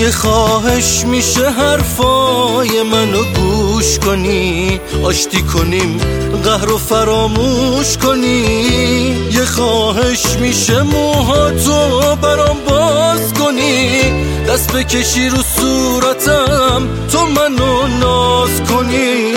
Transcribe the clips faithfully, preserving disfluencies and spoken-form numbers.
یه خواهش میشه حرفای منو گوش کنی، آشتی کنیم قهر و فراموش کنی. یه خواهش میشه موهاتو برام باز کنی، دست بکشی رو صورتم تو منو ناز کنی.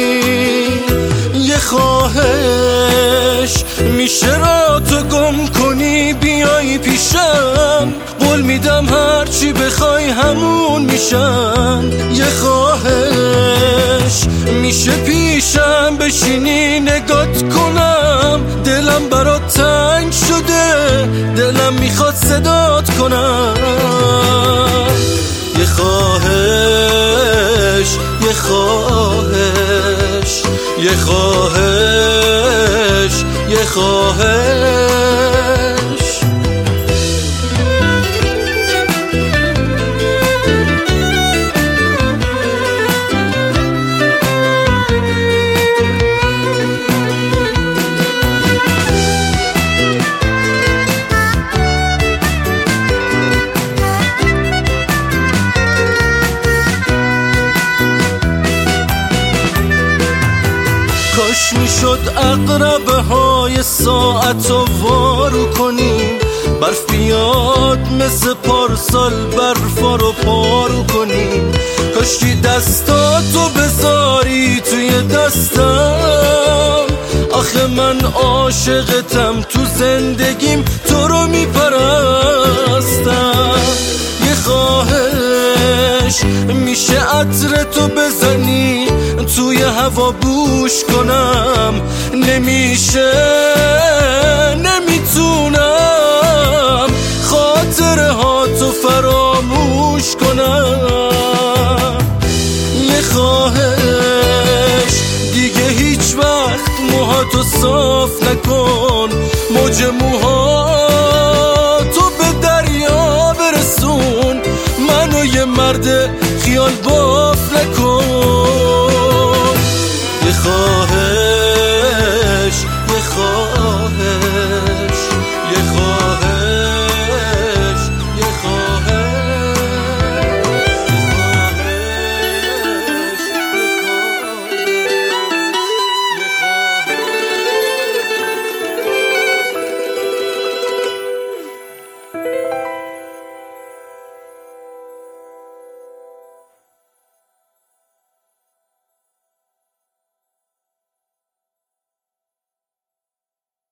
یه خواهش میشه را تو گم کنی، بیای پیشم قول میدم هرچی بخوای همون میشم. یه خواهش میشه پیشم بشینی نگات کنم، دلم برات تنگ شده، دلم میخواد صدات کنم. یه خواهش یه خواهش یه خواهش یه خواهش کاش میشد عقربه های ساعت رو وارو کنیم، برف بیاد مثل پارسال برفا رو پارو کنیم. کاشکی دستاتو بذاری توی دستم، آخه من عاشقتم، تو زندگیم تو رو میپرستم. یه خواهش میشه عطرتو بزنی توی هوا بوش کنم، نمیشه نمیتونم خاطره ها تو فراموش کنم. یه خواهش دیگه هیچ وقت موهاتو صاف نکن، موج موهاتو به دریا برسون، منو یه مرد خیال باف نکن. یه خواهش